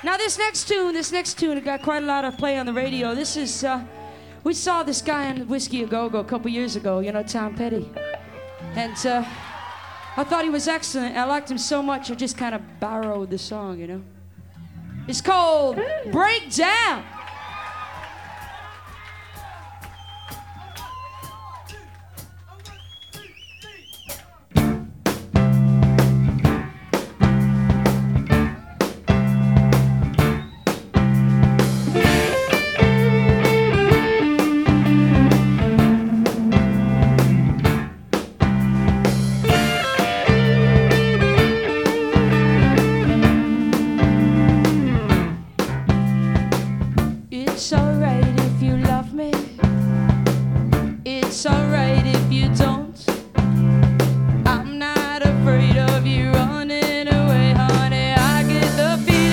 Now this next tune, it got quite a lot of play on the radio. This is, we saw this guy on Whiskey A Go-Go a couple years ago, you know, Tom Petty. And I thought he was excellent. I liked him so much, I just kind of borrowed the song, you know. It's called Breakdown.